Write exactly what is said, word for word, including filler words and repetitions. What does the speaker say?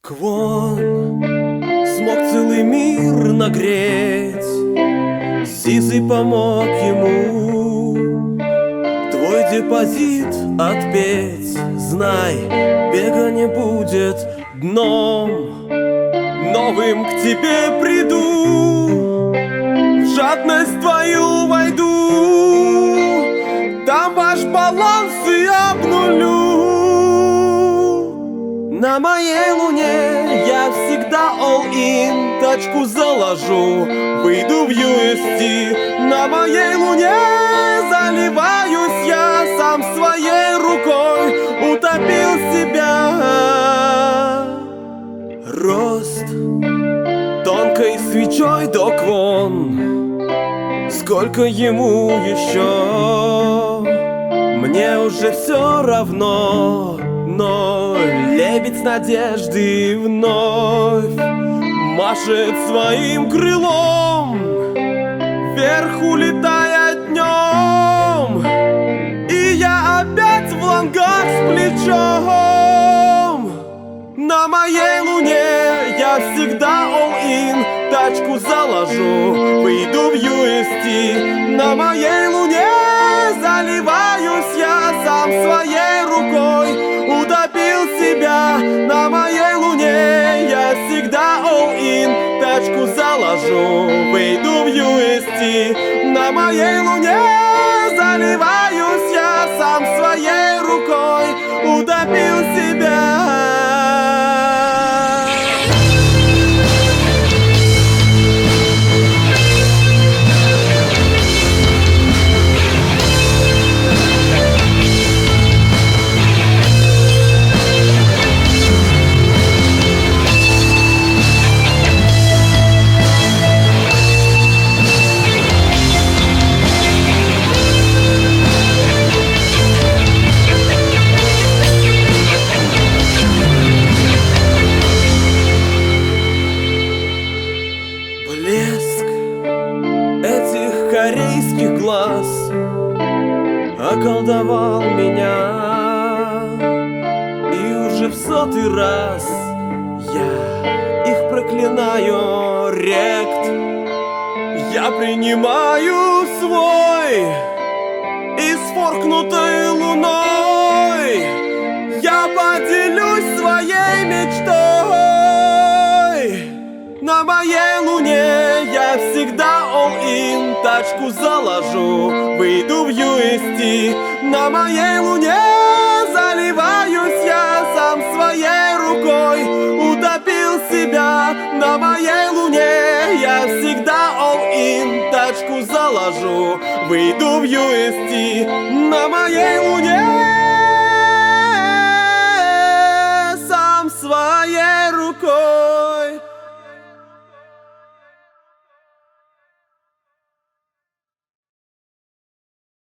Квон смог целый мир нагреть, Сизый помог ему твой депозит отпеть. Знай, бега не будет дном, новым к тебе приду, в жадность твою войду, там ваш баланс и обнулю. На моей луне я всегда all-in, тачку заложу, выйду в ю эс ти. На моей луне заливаюсь я сам своей рукой, утопил себя. Рост тонкой свечой до Квон, сколько ему еще, мне уже все равно. Но лебедь с надежды вновь машет своим крылом, вверх улетая днем, и я опять в лонгах с плечом. На моей луне я всегда all-in, тачку заложу, выйду в ю эс ти. На моей луне заливаюсь я сам своей рукой, утопил себя. На моей луне я всегда all-in, тачку заложу, выйду в ю эс ти. На моей луне заливаюсь я сам своей рукой, утопил себя. Блеск этих корейских глаз околдовал меня, и уже в сотый раз я их проклинаю. Рект, я принимаю свой, и с форкнутой луной я поделюсь своей мечтой. На моей луне я всегда all-in, тачку заложу, выйду в ю эс ти. На моей луне заливаюсь я сам своей рукой, утопил себя. На моей луне я всегда all-in, тачку заложу, выйду в ю эс ти. На моей луне